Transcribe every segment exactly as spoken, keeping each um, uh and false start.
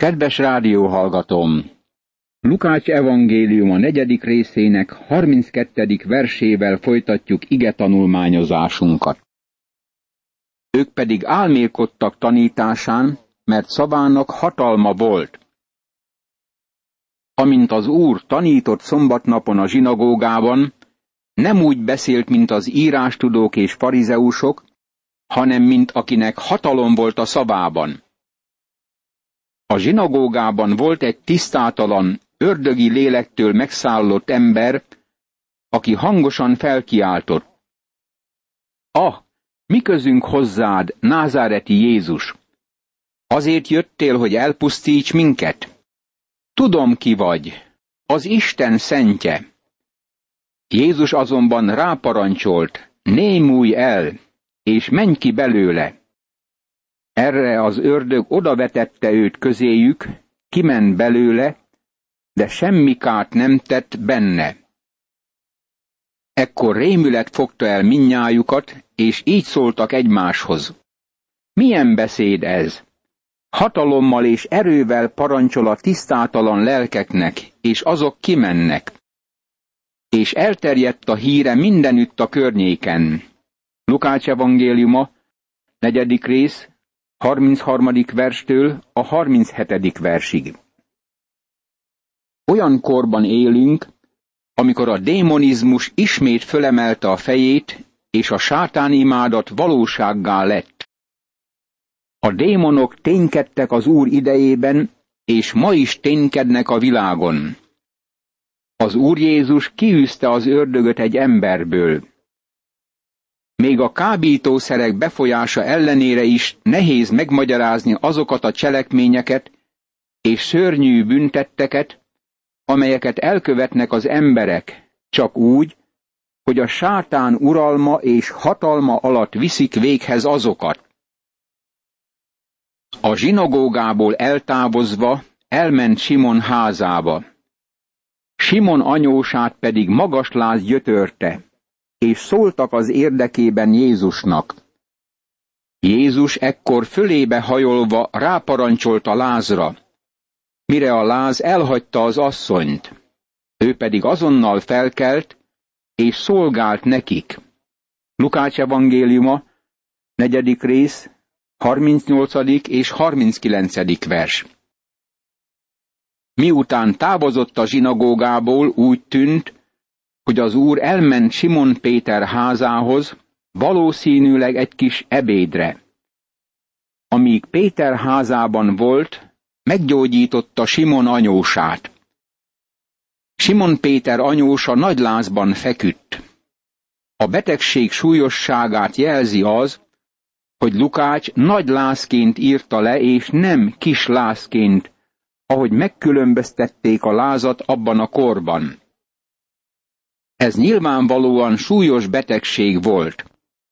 Kedves rádióhallgatóm! Lukács evangéliuma negyedik részének harminckettedik versével folytatjuk igetanulmányozásunkat. Ők pedig álmélkodtak tanításán, mert szavának hatalma volt. Amint az Úr tanított szombatnapon a zsinagógában, nem úgy beszélt, mint az írástudók és farizeusok, hanem mint akinek hatalom volt a szavában. A zsinagógában volt egy tisztátalan, ördögi lélektől megszállott ember, aki hangosan felkiáltott: Ah, mi közünk hozzád, názáreti Jézus? Azért jöttél, hogy elpusztíts minket? Tudom, ki vagy, az Isten szentje. Jézus azonban ráparancsolt: némulj el, és menj ki belőle. Erre az ördög odavetette őt közéjük, kiment belőle, de semmi kárt nem tett benne. Ekkor rémület fogta el mindnyájukat, és így szóltak egymáshoz: milyen beszéd ez? Hatalommal és erővel parancsol a tisztátalan lelkeknek, és azok kimennek. És elterjedt a híre mindenütt a környéken. Lukács evangéliuma, negyedik rész, harmincharmadik verstől a harminchetedik versig. Olyan korban élünk, amikor a démonizmus ismét fölemelte a fejét, és a sátánimádat valósággá lett. A démonok ténykedtek az Úr idejében, és ma is ténykednek a világon. Az Úr Jézus kiűzte az ördögöt egy emberből. Még a kábítószerek befolyása ellenére is nehéz megmagyarázni azokat a cselekményeket és szörnyű bűntetteket, amelyeket elkövetnek az emberek, csak úgy, hogy a sátán uralma és hatalma alatt viszik véghez azokat. A zsinagógából eltávozva elment Simon házába. Simon anyósát pedig magas láz gyötörte, és szóltak az érdekében Jézusnak. Jézus ekkor fölébe hajolva ráparancsolta Lázra, mire a láz elhagyta az asszonyt. Ő pedig azonnal felkelt, és szolgált nekik. Lukács evangéliuma, negyedik rész, harmincnyolcadik és harminckilencedik vers. Miután távozott a zsinagógából, úgy tűnt, hogy az Úr elment Simon Péter házához, valószínűleg egy kis ebédre. Amíg Péter házában volt, meggyógyította Simon anyósát. Simon Péter anyósa nagy lázban feküdt. A betegség súlyosságát jelzi az, hogy Lukács nagy lázként írta le, és nem kis lázként, ahogy megkülönböztették a lázat abban a korban. Ez nyilvánvalóan súlyos betegség volt.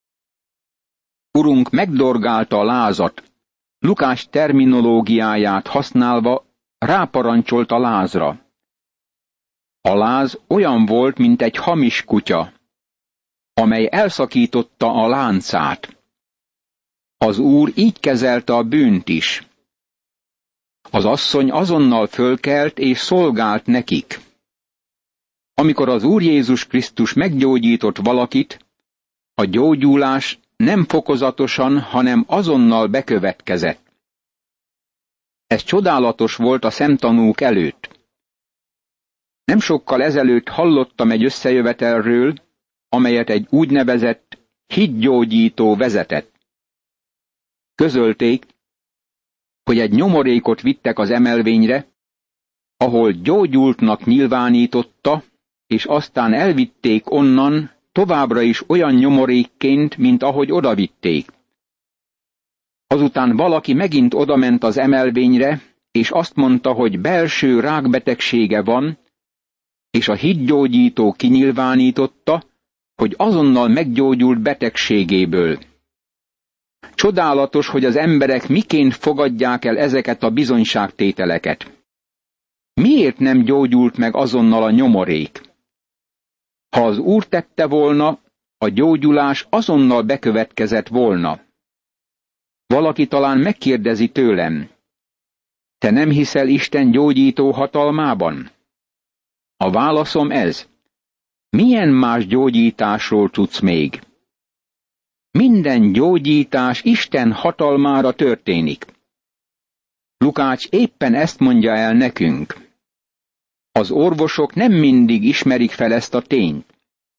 Urunk megdorgálta a lázat, Lukács terminológiáját használva ráparancsolt a lázra. A láz olyan volt, mint egy hamis kutya, amely elszakította a láncát. Az Úr így kezelte a bűnt is. Az asszony azonnal fölkelt és szolgált nekik. Amikor az Úr Jézus Krisztus meggyógyított valakit, a gyógyulás nem fokozatosan, hanem azonnal bekövetkezett. Ez csodálatos volt a szemtanúk előtt. Nem sokkal ezelőtt hallottam egy összejövetelről, amelyet egy úgynevezett hitgyógyító vezetett. Közölték, hogy egy nyomorékot vittek az emelvényre, ahol gyógyultnak nyilvánította, és aztán elvitték onnan, továbbra is olyan nyomorékként, mint ahogy odavitték. Azután valaki megint odament az emelvényre, és azt mondta, hogy belső rákbetegsége van, és a hitgyógyító kinyilvánította, hogy azonnal meggyógyult betegségéből. Csodálatos, hogy az emberek miként fogadják el ezeket a bizonyságtételeket. Miért nem gyógyult meg azonnal a nyomorék? Ha az Úr tette volna, a gyógyulás azonnal bekövetkezett volna. Valaki talán megkérdezi tőlem: Te nem hiszel Isten gyógyító hatalmában? A válaszom ez. Milyen más gyógyításról tudsz még? Minden gyógyítás Isten hatalmára történik. Lukács éppen ezt mondja el nekünk. Az orvosok nem mindig ismerik fel ezt a tényt.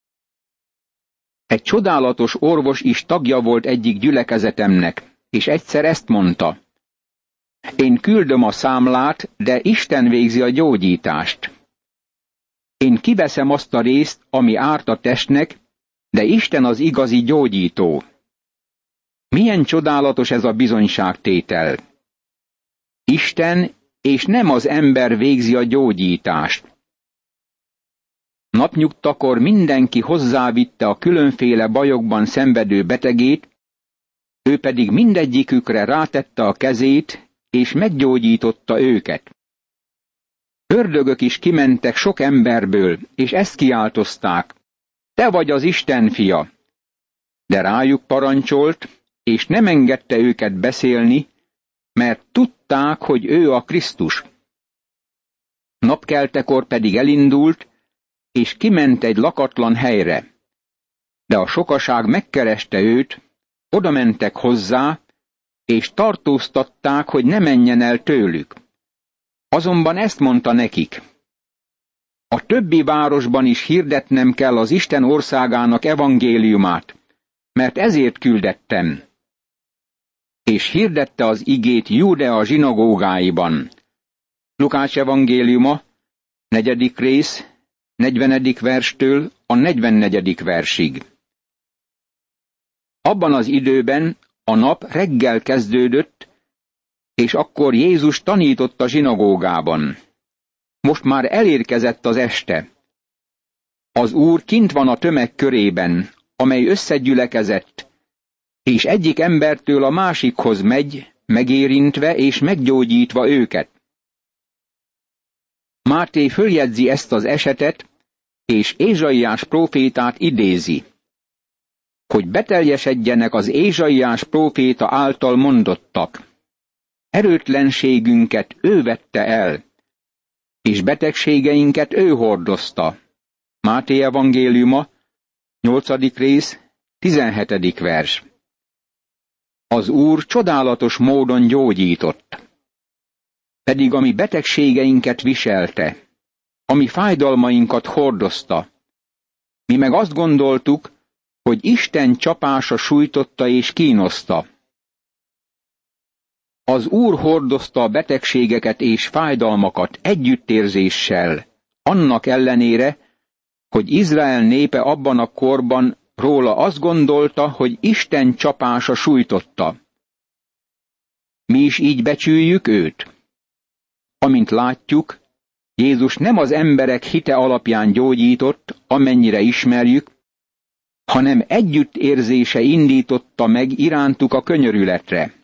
Egy csodálatos orvos is tagja volt egyik gyülekezetemnek, és egyszer ezt mondta. Én küldöm a számlát, de Isten végzi a gyógyítást. Én kiveszem azt a részt, ami árt a testnek, de Isten az igazi gyógyító. Milyen csodálatos ez a bizonyságtétel. Isten és nem az ember végzi a gyógyítást. Napnyugtakor mindenki hozzávitte a különféle bajokban szenvedő betegét, ő pedig mindegyikükre rátette a kezét, és meggyógyította őket. Ördögök is kimentek sok emberből, és ezt kiáltozták. Te vagy az Isten fia. De rájuk parancsolt, és nem engedte őket beszélni, mert tudták, hogy ő a Krisztus. Napkeltekor pedig elindult, és kiment egy lakatlan helyre. De a sokaság megkereste őt, oda mentek hozzá, és tartóztatták, hogy ne menjen el tőlük. Azonban ezt mondta nekik. A többi városban is hirdetnem kell az Isten országának evangéliumát, mert ezért küldettem. És hirdette az igét Júdea zsinagógáiban. Lukács evangéliuma, negyedik rész, negyvenedik verstől a negyvennegyedik versig. Abban az időben a nap reggel kezdődött, és akkor Jézus tanított a zsinagógában. Most már elérkezett az este. Az Úr kint van a tömeg körében, amely összegyülekezett, és egyik embertől a másikhoz megy, megérintve és meggyógyítva őket. Máté följegyzi ezt az esetet, és Ézsaiás prófétát idézi, hogy beteljesedjenek az Ézsaiás próféta által mondottak. Erőtlenségünket ő vette el, és betegségeinket ő hordozta. Máté evangéliuma, nyolcadik rész, tizenhetedik vers. Az Úr csodálatos módon gyógyított. Pedig ami betegségeinket viselte, ami fájdalmainkat hordozta. Mi meg azt gondoltuk, hogy Isten csapása sújtotta és kínoszta. Az Úr hordozta a betegségeket és fájdalmakat együttérzéssel, annak ellenére, hogy Izrael népe abban a korban róla azt gondolta, hogy Isten csapása sújtotta. Mi is így becsüljük őt. Amint látjuk, Jézus nem az emberek hite alapján gyógyított, amennyire ismerjük, hanem együttérzése indította meg irántuk a könyörületre.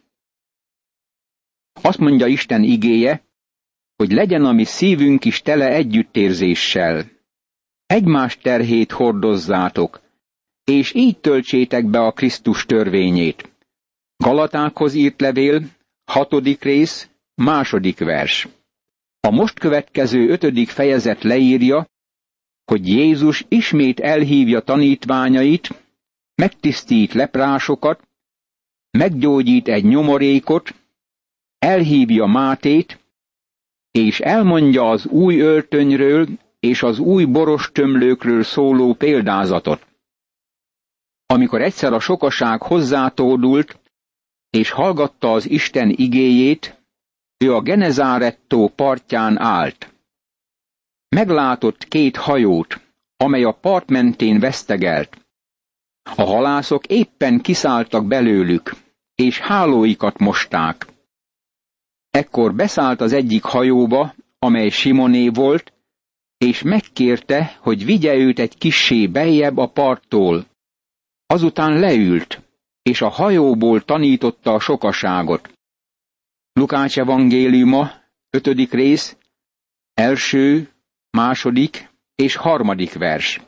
Azt mondja Isten igéje, hogy legyen a mi szívünk is tele együttérzéssel. Egymás terhét hordozzátok, és így töltsétek be a Krisztus törvényét. Galatákhoz írt levél, hatodik rész, második vers. A most következő ötödik fejezet leírja, hogy Jézus ismét elhívja tanítványait, megtisztít leprásokat, meggyógyít egy nyomorékot, elhívja Mátét, és elmondja az új öltönyről és az új borostömlőkről szóló példázatot. Amikor egyszer a sokaság hozzátódult, és hallgatta az Isten igéjét, ő a Genezáret-tó partján állt. Meglátott két hajót, amely a part mentén vesztegelt. A halászok éppen kiszálltak belőlük, és hálóikat mosták. Ekkor beszállt az egyik hajóba, amely Simoné volt, és megkérte, hogy vigye őt egy kissé beljebb a parttól. Azután leült, és a hajóból tanította a sokaságot. Lukács evangéliuma, ötödik rész, első, második és harmadik vers.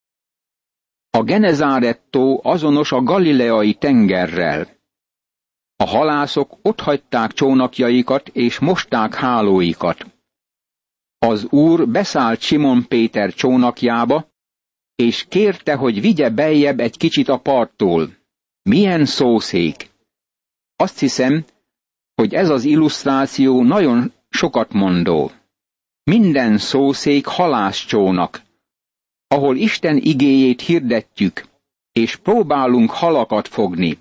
A Genezáret-tó azonos a galileai tengerrel. A halászok otthagyták csónakjaikat, és mosták hálóikat. Az Úr beszállt Simon Péter csónakjába, és kérte, hogy vigye beljebb egy kicsit a parttól. Milyen szószék! Azt hiszem, hogy ez az illusztráció nagyon sokat mondó. Minden szószék halászcsónak, ahol Isten igéjét hirdetjük, és próbálunk halakat fogni.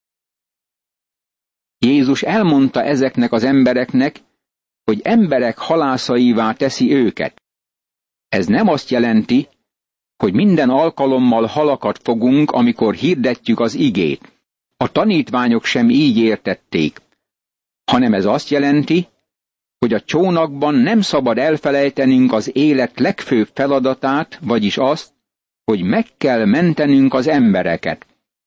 Jézus elmondta ezeknek az embereknek, hogy emberek halászaivá teszi őket. Ez nem azt jelenti, hogy minden alkalommal halakat fogunk, amikor hirdetjük az igét. A tanítványok sem így értették, hanem ez azt jelenti, hogy a csónakban nem szabad elfelejtenünk az élet legfőbb feladatát, vagyis azt, hogy meg kell mentenünk az embereket.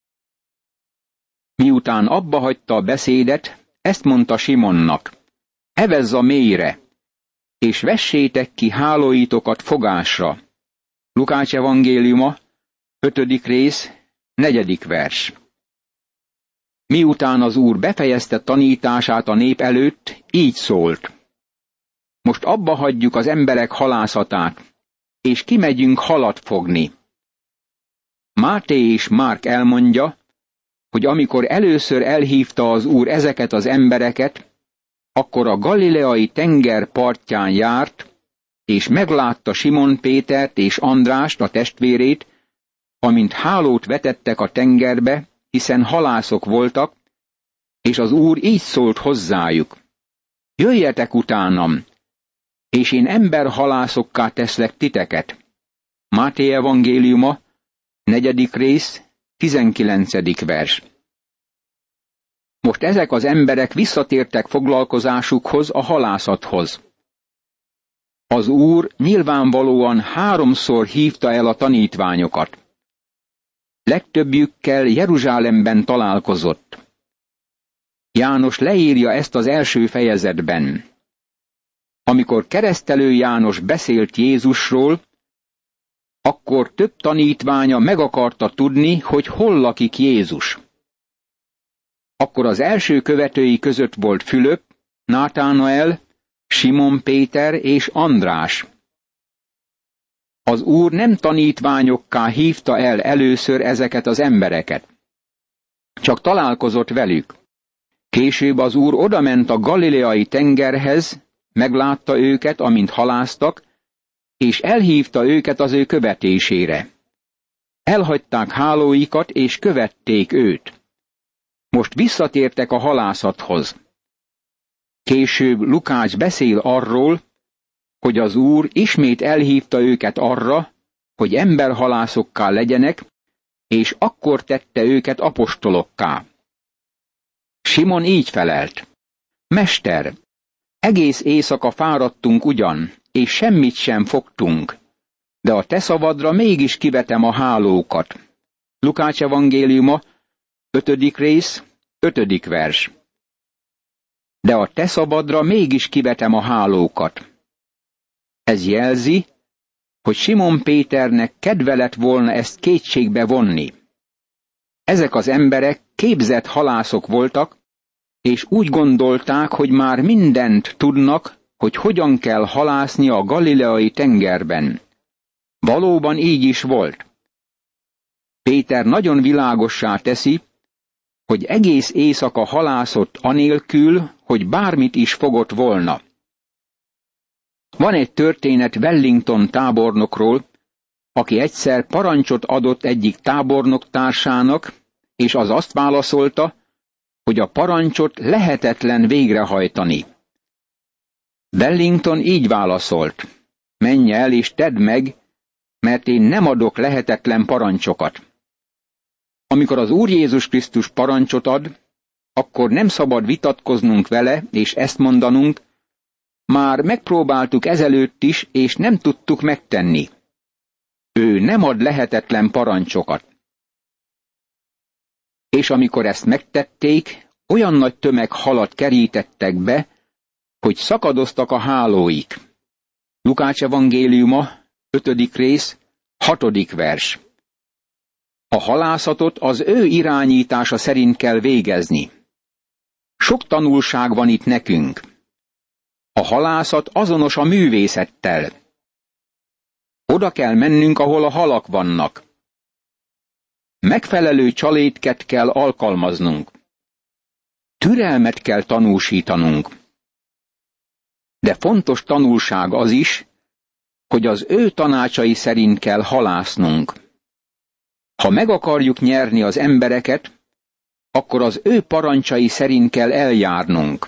Miután abbahagyta a beszédet, ezt mondta Simonnak: evezz a mélyre, és vessétek ki hálóitokat fogásra. Lukács evangéliuma, ötödik rész, negyedik vers. Miután az Úr befejezte tanítását a nép előtt, így szólt: most abba hagyjuk az emberek halászatát, és kimegyünk halat fogni. Máté és Márk elmondja, hogy amikor először elhívta az Úr ezeket az embereket, akkor a galileai tenger partján járt, és meglátta Simon Pétert és Andrást, a testvérét, amint hálót vetettek a tengerbe, hiszen halászok voltak, és az Úr így szólt hozzájuk: jöjjetek utánam, és én emberhalászokká teszlek titeket. Máté evangéliuma, negyedik rész, tizenkilencedik vers. Most ezek az emberek visszatértek foglalkozásukhoz, a halászathoz. Az Úr nyilvánvalóan háromszor hívta el a tanítványokat. Legtöbbjükkel Jeruzsálemben találkozott. János leírja ezt az első fejezetben. Amikor keresztelő János beszélt Jézusról, akkor több tanítványa meg akarta tudni, hogy hol lakik Jézus. Akkor az első követői között volt Fülöp, Nátánael, Simon Péter és András. Az Úr nem tanítványokká hívta el először ezeket az embereket. Csak találkozott velük. Később az Úr odament a galileai tengerhez, meglátta őket, amint halásztak, és elhívta őket az ő követésére. Elhagyták hálóikat, és követték őt. Most visszatértek a halászathoz. Később Lukács beszél arról, hogy az Úr ismét elhívta őket arra, hogy emberhalászokká legyenek, és akkor tette őket apostolokká. Simon így felelt: Mester, egész éjszaka fáradtunk ugyan, és semmit sem fogtunk, de a te szavadra mégis kivetem a hálókat. Lukács evangéliuma, ötödik rész, ötödik vers. De a te szabadra mégis kivetem a hálókat. Ez jelzi, hogy Simon Péternek kedve lett volna ezt kétségbe vonni. Ezek az emberek képzett halászok voltak, és úgy gondolták, hogy már mindent tudnak, hogy hogyan kell halászni a galileai tengerben. Valóban így is volt. Péter nagyon világossá teszi, hogy egész éjszaka halászott anélkül, hogy bármit is fogott volna. Van egy történet Wellington tábornokról, aki egyszer parancsot adott egyik tábornok társának, és az azt válaszolta, hogy a parancsot lehetetlen végrehajtani. Wellington így válaszolt: menj el és tedd meg, mert én nem adok lehetetlen parancsokat. Amikor az Úr Jézus Krisztus parancsot ad, akkor nem szabad vitatkoznunk vele, és ezt mondanunk: már megpróbáltuk ezelőtt is, és nem tudtuk megtenni. Ő nem ad lehetetlen parancsokat. És amikor ezt megtették, olyan nagy tömeg halat kerítettek be, hogy szakadoztak a hálóik. Lukács evangéliuma, ötödik rész, hatodik vers. A halászatot az ő irányítása szerint kell végezni. Sok tanulság van itt nekünk. A halászat azonos a művészettel. Oda kell mennünk, ahol a halak vannak. Megfelelő csalétket kell alkalmaznunk. Türelmet kell tanúsítanunk. De fontos tanulság az is, hogy az ő tanácsai szerint kell halásznunk. Ha meg akarjuk nyerni az embereket, akkor az ő parancsai szerint kell eljárnunk.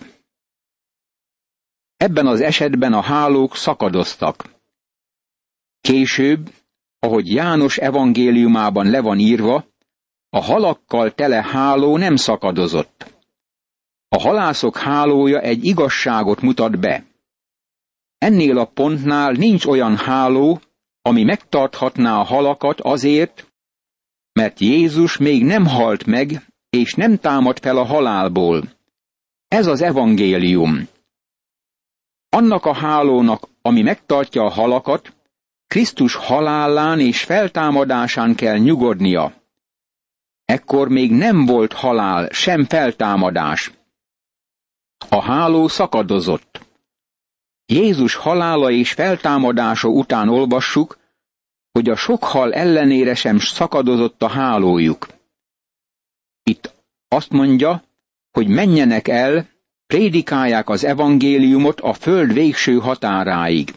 Ebben az esetben a hálók szakadoztak. Később, ahogy János evangéliumában le van írva, a halakkal tele háló nem szakadozott. A halászok hálója egy igazságot mutat be. Ennél a pontnál nincs olyan háló, ami megtarthatná a halakat azért, mert Jézus még nem halt meg, és nem támad fel a halálból. Ez az evangélium. Annak a hálónak, ami megtartja a halakat, Krisztus halálán és feltámadásán kell nyugodnia. Ekkor még nem volt halál, sem feltámadás. A háló szakadozott. Jézus halála és feltámadása után olvassuk, hogy a sok hal ellenére sem szakadozott a hálójuk. Itt azt mondja, hogy menjenek el, prédikálják az evangéliumot a föld végső határáig.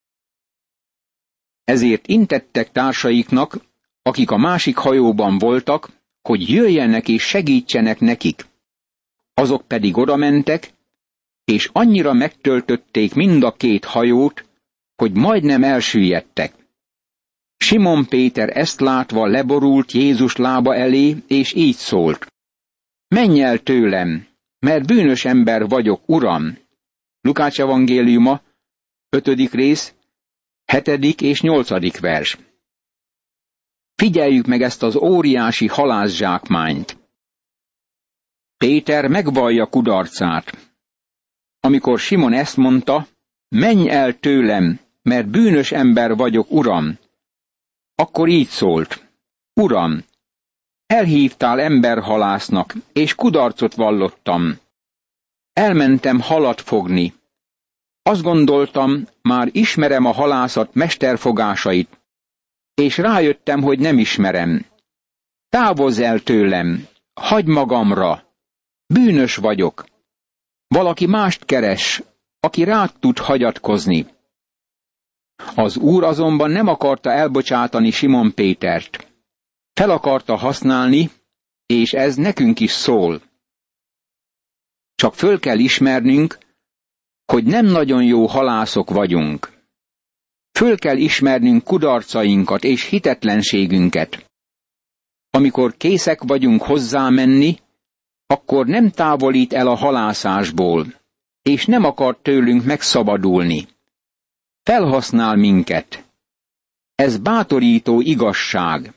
Ezért intettek társaiknak, akik a másik hajóban voltak, hogy jöjjenek és segítsenek nekik. Azok pedig odamentek, és annyira megtöltötték mind a két hajót, hogy majdnem elsüllyedtek. Simon Péter ezt látva leborult Jézus lába elé, és így szólt: Menj el tőlem, mert bűnös ember vagyok, Uram. Lukács evangéliuma, ötödik rész, hetedik és nyolcadik vers. Figyeljük meg ezt az óriási halászsákmányt. Péter megvallja kudarcát. Amikor Simon ezt mondta, menj el tőlem, mert bűnös ember vagyok, Uram, akkor így szólt: Uram, elhívtál emberhalásznak, és kudarcot vallottam. Elmentem halat fogni. Azt gondoltam, már ismerem a halászat mesterfogásait, és rájöttem, hogy nem ismerem. Távozz el tőlem, hagyd magamra, bűnös vagyok. Valaki mást keres, aki rád tud hagyatkozni. Az Úr azonban nem akarta elbocsátani Simon Pétert. Fel akarta használni, és ez nekünk is szól. Csak föl kell ismernünk, hogy nem nagyon jó halászok vagyunk. Föl kell ismernünk kudarcainkat és hitetlenségünket. Amikor készek vagyunk hozzá menni, akkor nem távolít el a halászásból, és nem akar tőlünk megszabadulni. Felhasznál minket. Ez bátorító igazság.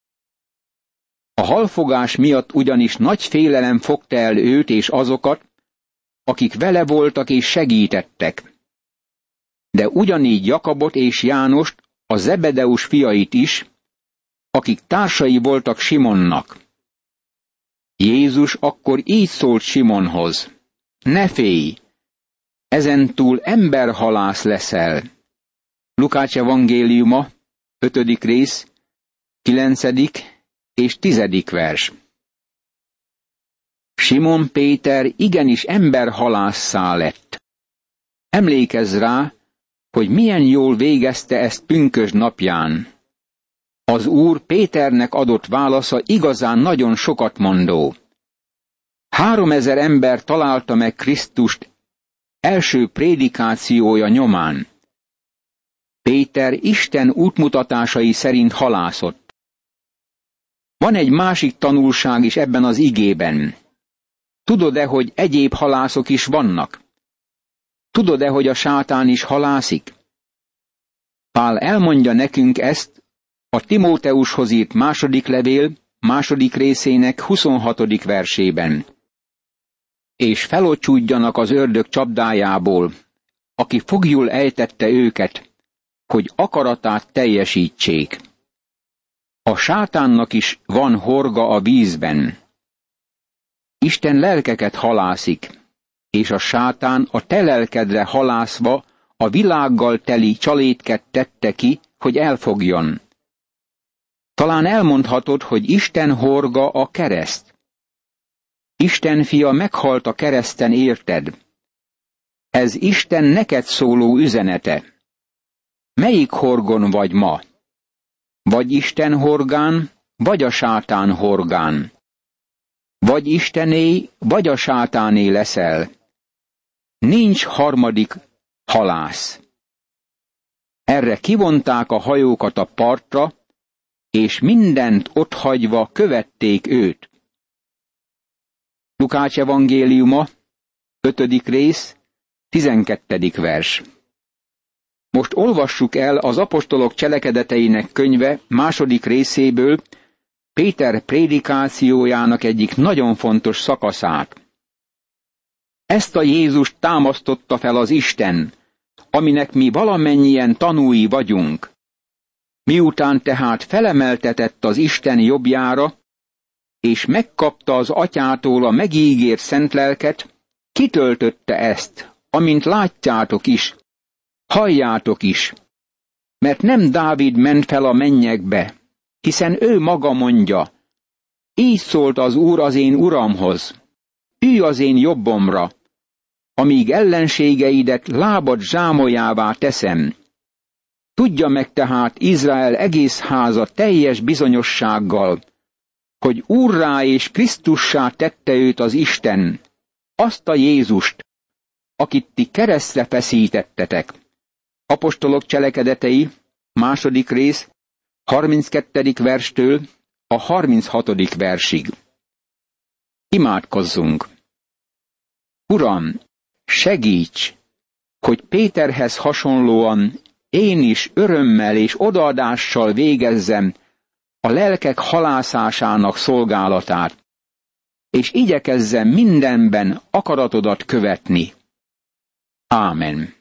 A halfogás miatt ugyanis nagy félelem fogta el őt és azokat, akik vele voltak és segítettek. De ugyanígy Jakabot és Jánost, a Zebedeus fiait is, akik társai voltak Simonnak. Jézus akkor így szólt Simonhoz: Ne félj, ezentúl emberhalász leszel. Lukács evangéliuma, ötödik rész, kilencedik és tizedik vers. Simon Péter igenis emberhalásszá lett. Emlékezz rá, hogy milyen jól végezte ezt pünkösd napján. Az Úr Péternek adott válasza igazán nagyon sokat mondó. Háromezer ember találta meg Krisztust első prédikációja nyomán. Péter Isten útmutatásai szerint halászott. Van egy másik tanulság is ebben az igében. Tudod-e, hogy egyéb halászok is vannak? Tudod-e, hogy a sátán is halászik? Pál elmondja nekünk ezt a Timóteushoz írt második levél második részének huszonhatodik versében. És felocsúdjanak az ördög csapdájából, aki foglyul ejtette őket, hogy akaratát teljesítsék. A sátánnak is van horga a vízben. Isten lelkeket halászik, és a sátán a te lelkedre halászva a világgal teli csalétket tette ki, hogy elfogjon. Talán elmondhatod, hogy Isten horga a kereszt. Isten fia meghalt a kereszten érted. Ez Isten neked szóló üzenete. Melyik horgon vagy ma? Vagy Isten horgán, vagy a sátán horgán. Vagy Istené, vagy a sátáné leszel. Nincs harmadik halász. Erre kivonták a hajókat a partra, és mindent otthagyva követték őt. Lukács evangéliuma, ötödik rész, tizenkettedik vers. Most olvassuk el az apostolok cselekedeteinek könyve második részéből Péter prédikációjának egyik nagyon fontos szakaszát. Ezt a Jézust támasztotta fel az Isten, aminek mi valamennyien tanúi vagyunk. Miután tehát felemeltetett az Isten jobbjára, és megkapta az Atyától a megígért szent lelket, kitöltötte ezt, amint látjátok is, halljátok is, mert nem Dávid ment fel a mennyekbe, hiszen ő maga mondja, így szólt az Úr az én uramhoz, ülj az én jobbomra, amíg ellenségeidet lábad zsámolyává teszem. Tudja meg tehát Izrael egész háza teljes bizonyossággal, hogy Úrrá és Krisztussá tette őt az Isten, azt a Jézust, akit ti keresztre feszítettetek. Apostolok cselekedetei, második rész, harminckettedik verstől a harminchatodik versig. Imádkozzunk! Uram, segíts, hogy Péterhez hasonlóan én is örömmel és odaadással végezzem a lelkek halászásának szolgálatát, és igyekezzem mindenben akaratodat követni. Ámen.